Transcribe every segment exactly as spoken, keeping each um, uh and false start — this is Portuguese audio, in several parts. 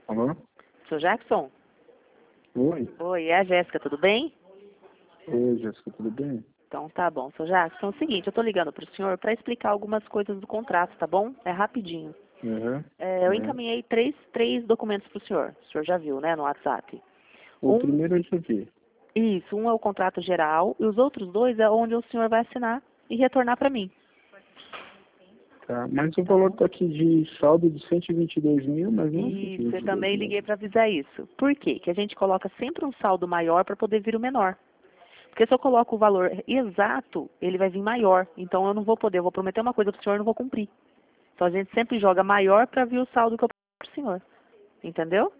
Alô? Seu Jackson? Oi. Oi, é a Jéssica, tudo bem? Oi, Jéssica, tudo bem? Então tá bom, seu Jackson. É o seguinte, eu tô ligando pro senhor para explicar algumas coisas do contrato, tá bom? É rapidinho. Uhum. É, eu Uhum. encaminhei três, três documentos pro senhor. O senhor já viu, né, no WhatsApp. O Um, primeiro eu já vi. isso, um é o contrato geral e os outros dois é onde o senhor vai assinar e retornar para mim. Tá, mas o valor tá aqui de saldo de cento e vinte e dois mil, mas não é cento e Isso, vinte eu e dois também mil. liguei para avisar isso. Por quê? Que a gente coloca sempre um saldo maior para poder vir o menor. Porque se eu coloco o valor exato, ele vai vir maior. Então eu não vou poder, eu vou prometer uma coisa para o senhor e não vou cumprir. Então a gente sempre joga maior para vir o saldo que eu prometo para o senhor. Entendeu?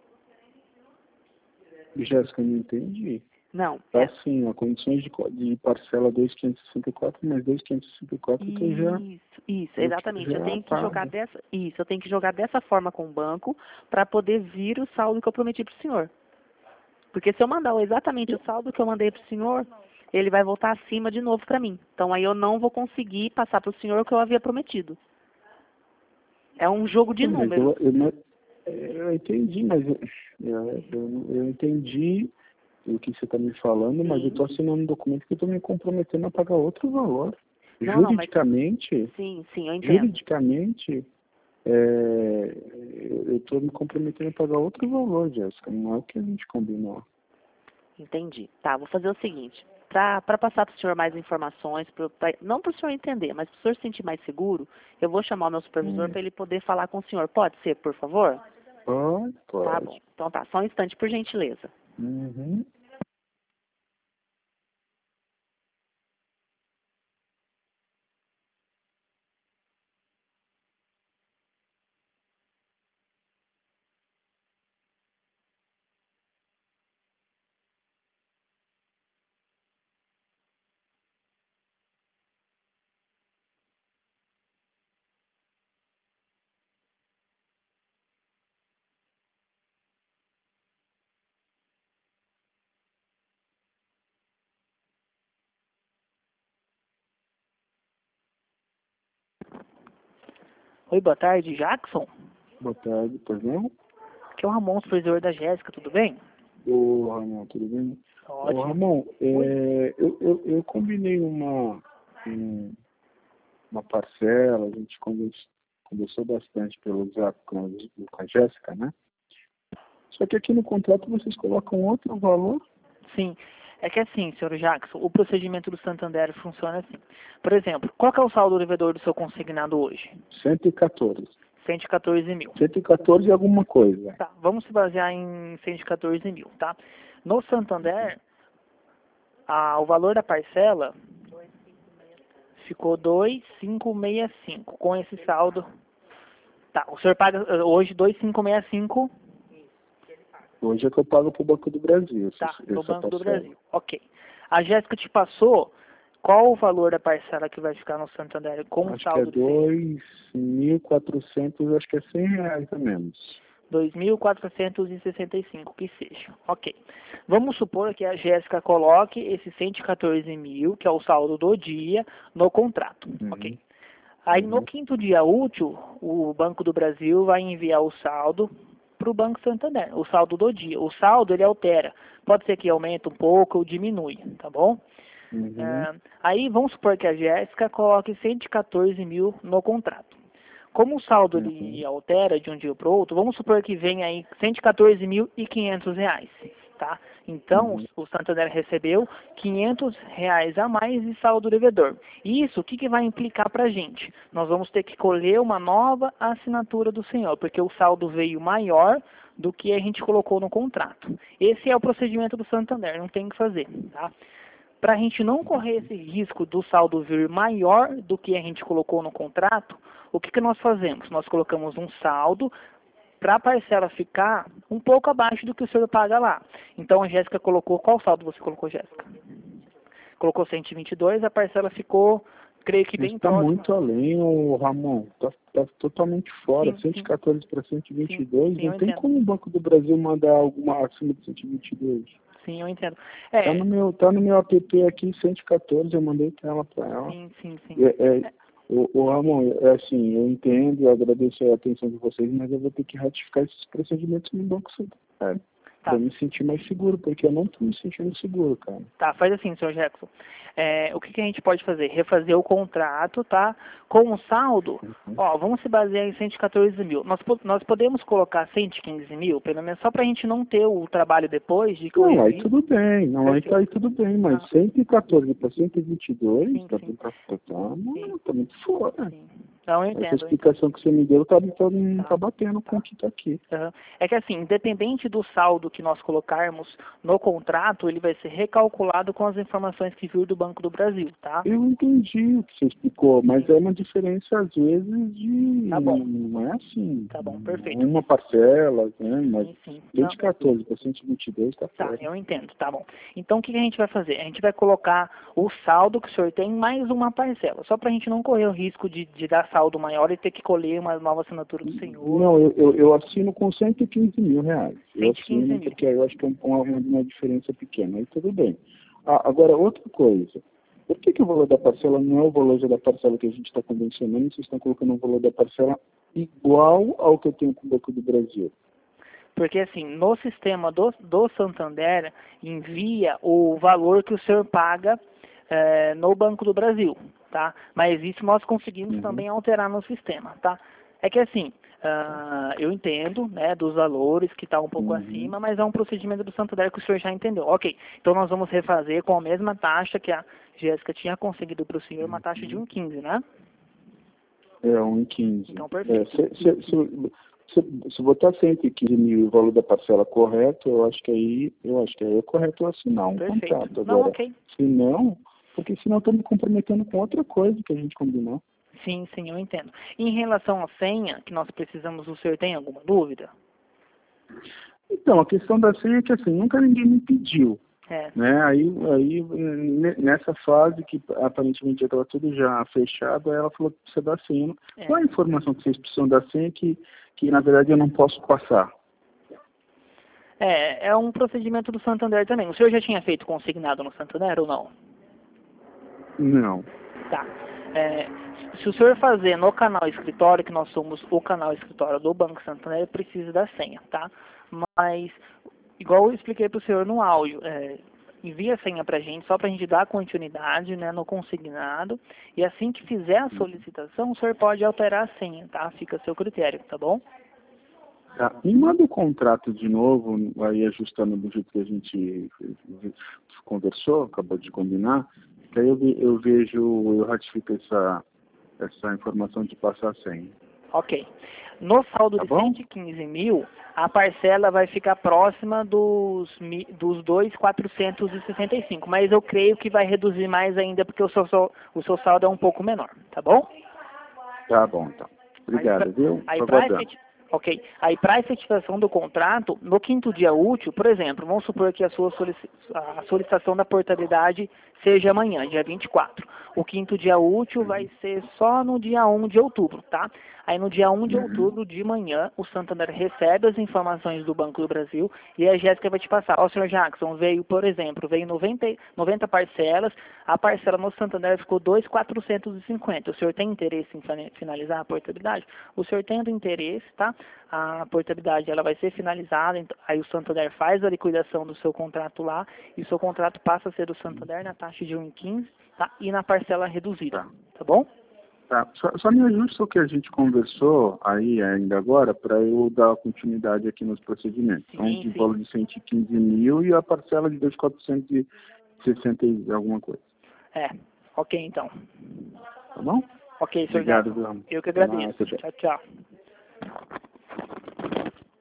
Jéssica, eu não entendi. Não. Tá É. assim, ó, condições de, co- de parcela dois mil quinhentos e sessenta e quatro, mais dois mil quinhentos e sessenta e quatro que eu já, Isso, isso, eu exatamente. Eu já tenho que jogar pago. dessa, isso, eu tenho que jogar dessa forma com o banco para poder vir o saldo que eu prometi para o senhor. Porque se eu mandar exatamente o saldo que eu mandei para o senhor, ele vai voltar acima de novo para mim. Então aí eu não vou conseguir passar para o senhor o que eu havia prometido. É um jogo de Não, mas números. eu, eu, não- eu entendi, mas eu, eu, eu, eu entendi o que você está me falando, mas eu Sim. estou assinando um documento que eu estou me comprometendo a pagar outro valor. Não, não, mas Juridicamente, sim, sim, eu entendo. juridicamente, é, eu estou me comprometendo a pagar outro valor, Jéssica. Não é o que a gente combinou. Entendi. Tá, vou fazer o seguinte. Para passar para o senhor mais informações, pro, pra, não para o senhor entender, mas para o senhor se sentir mais seguro, eu vou chamar o meu supervisor Hum. para ele poder falar com o senhor. Pode ser, por favor? Pode, Tá bom. pode. Então tá, só um instante, por gentileza. Uhum. Oi, boa tarde, Jackson. Boa tarde, pois não? Aqui é o Ramon, supervisor da Jéssica, tudo bem? Ô, Ramon, tudo bem? Ô, Ótimo. Ramon, Oi. é, eu, eu, eu combinei uma, um- uma parcela, a gente conversou, conversou bastante pelo WhatsApp com, a- com a Jéssica, né? Só que aqui no contrato vocês colocam outro valor. Sim. É que assim, senhor Jackson, o procedimento do Santander funciona assim. Por exemplo, qual que é o saldo devedor do seu consignado hoje? cento e quatorze. cento e quatorze mil. cento e quatorze e alguma coisa. Tá, vamos se basear em cento e quatorze mil, tá? No Santander, a, o valor da parcela ficou dois mil quinhentos e sessenta e cinco. Com esse saldo, tá, o senhor paga eh, hoje dois mil quinhentos e sessenta e cinco, Hoje é que eu pago para o Banco do Brasil essa, tá, pro essa Banco do parcela. Brasil. Ok. A Jéssica te passou qual o valor da parcela que vai ficar no Santander com Acho que é saldo de cem? dois mil e quatrocentos, acho que é cem reais a menos. dois mil quatrocentos e sessenta e cinco, que seja. Ok. Vamos supor que a Jéssica coloque esse cento e quatorze mil, que é o saldo do dia, no contrato. Ok. Uhum. Aí no Uhum. quinto dia útil, o Banco do Brasil vai enviar o saldo para o Banco Santander, o saldo do dia. O saldo ele altera. Pode ser que aumente um pouco ou diminui, tá bom? Uhum. É, aí vamos supor que a Jéssica coloque cento e quatorze mil no contrato. Como o saldo Uhum. ele altera de um dia para o outro, vamos supor que venha aí cento e quatorze mil e quinhentos reais, tá? Então, Uhum. o Santander recebeu quinhentos reais a mais de saldo devedor. Isso, o que, que vai implicar para a gente? Nós vamos ter que colher uma nova assinatura do senhor, porque o saldo veio maior do que a gente colocou no contrato. Esse é o procedimento do Santander, não tem o que fazer, tá? Para a gente não correr esse risco do saldo vir maior do que a gente colocou no contrato, o que, que nós fazemos? Nós colocamos um saldo para a parcela ficar um pouco abaixo do que o senhor paga lá. Então a Jéssica colocou, qual saldo você colocou, Jéssica? Colocou cento e vinte e dois, a parcela ficou, creio que Mas bem está próxima. muito além, o Ramon. Está tá totalmente fora. Sim, cento e sim, quatorze para cento e vinte e sim, dois. sim, Não eu tem entendo. como o Banco do Brasil mandar alguma acima de cento e vinte e dois. Sim, eu entendo. Tá É, no meu, tá no meu app aqui, cento e quatorze. Eu mandei tela para ela. sim, sim, sim. É, é, O, o Ramon, é assim, eu entendo, eu agradeço a atenção de vocês, mas eu vou ter que ratificar esses procedimentos no Banco Santander. Tá. Pra me sentir mais seguro, porque eu não tô me sentindo seguro, cara. Tá, faz assim, senhor Jackson. É, o que, que a gente pode fazer? Refazer o contrato, tá? Com o saldo, Uhum. ó, vamos se basear em cento e quatorze mil. Nós, po- nós podemos colocar cento e quinze mil, pelo menos só pra gente não ter o trabalho depois de que eu Não, aí envie. tudo bem, não, aí, Perfeito. tá, aí tudo bem, mas Ah. cento e quatorze para cento e vinte e dois, Sim, tá, sim, tá, tá, tá, sim, não, tá muito fora. sim. Não, eu Essa entendo, eu entendo. explicação que você me deu tá, tá, não Tá. tá batendo com o que tá aqui. Aham. É que assim, independente do saldo que nós colocarmos no contrato, ele vai ser recalculado com as informações que vir do Banco do Brasil, tá? Eu entendi o que você explicou, mas Sim. é uma diferença às vezes de... Tá bom. Não é assim, Tá bom, perfeito. uma parcela, né, mas Sim, sim. Não. cento e quatorze para cento e vinte e dois tá Tá, fora. eu entendo, tá bom. Então o que que a gente vai fazer? A gente vai colocar o saldo que o senhor tem mais uma parcela, só pra gente não correr o risco de, de dar saldo maior e ter que colher uma nova assinatura do senhor. Não, eu, eu, eu assino com cento e quinze mil reais. Eu cento e quinze assino mil. porque aí eu acho que é um- uma, uma diferença pequena. Aí tudo bem. Ah, agora, outra coisa. Por que, que o valor da parcela não é o valor da parcela que a gente está convencionando e vocês estão colocando o valor da parcela igual ao que eu tenho com o Banco do Brasil? Porque assim, no sistema do, do Santander, envia o valor que o senhor paga eh, no Banco do Brasil, tá? Mas isso nós conseguimos Uhum. também alterar no sistema, tá? É que assim, ah, eu entendo, né, dos valores que está um pouco Uhum. acima, mas é um procedimento do Santander que o senhor já entendeu. Ok, então nós vamos refazer com a mesma taxa que a Jéssica tinha conseguido para o senhor, uma taxa de um vírgula quinze, né? É um e quinze. Então, É, perfeito. se, se, se, se, se botar cento e quinze mil e o valor da parcela correto, eu acho que aí, eu acho que aí é correto eu assinar um Perfeito. contrato. Não, Agora, ok. se não, porque senão eu estou me comprometendo com outra coisa que a gente combinou. Sim, sim, eu entendo. Em relação à senha, que nós precisamos, o senhor tem alguma dúvida? Então, a questão da senha é que assim, nunca ninguém me pediu. É, Né? Aí, aí, ne- nessa fase que aparentemente já estava tudo já fechado, aí ela falou que precisa da senha. é. Qual é a informação que vocês precisam da senha que, que na verdade eu não posso passar? É, é um procedimento do Santander também. O senhor já tinha feito consignado no Santander ou não? Não. Tá. É, se o senhor fazer no canal escritório, que nós somos o canal escritório do Banco Santander, precisa da senha, tá? Mas, igual eu expliquei para o senhor no áudio, é, envia a senha para a gente, só para a gente dar continuidade, né, no consignado, e assim que fizer a solicitação, o senhor pode alterar a senha, tá? Fica a seu critério, tá bom? Tá. Me manda o contrato de novo, aí ajustando do jeito que a gente conversou, acabou de combinar, que aí eu, ve- eu vejo, eu ratifico essa, essa informação de passar a senha. Ok. No saldo Tá de bom? cento e quinze mil, a parcela vai ficar próxima dos, mi- dos dois mil quatrocentos e sessenta e cinco, mas eu creio que vai reduzir mais ainda porque o seu, sal- o seu saldo é um pouco menor, tá bom? Tá bom, então. Obrigado, Aí, viu? aí Tô para aguardando. efeti... Ok. Aí para efetivação do contrato, no quinto dia útil, por exemplo, vamos supor que a sua solici... a solicitação da portabilidade seja amanhã, dia vinte e quatro. O quinto dia útil vai ser só no dia um de outubro, tá? Aí no dia um de outubro, de manhã, o Santander recebe as informações do Banco do Brasil e a Jéssica vai te passar. Ó, senhor Jackson, veio, por exemplo, veio noventa, noventa parcelas, a parcela no Santander ficou dois mil quatrocentos e cinquenta. O senhor tem interesse em fina- finalizar a portabilidade? O senhor tendo interesse, tá? A portabilidade ela vai ser finalizada, então, aí o Santander faz a liquidação do seu contrato lá e o seu contrato passa a ser do Santander na taxa de um vírgula quinze, tá? E na parcela reduzida, Tá. tá bom? Tá. Só, só me ajusta o que a gente conversou aí ainda agora para eu dar continuidade aqui nos procedimentos. Então, Sim, de sim. valor de cento e quinze mil e a parcela de dois mil quatrocentos e sessenta e alguma coisa. É, ok então. Tá bom? Ok, senhor Obrigado, Jackson. Bruno. Eu que Até mais, agradeço. até. Tchau, tchau.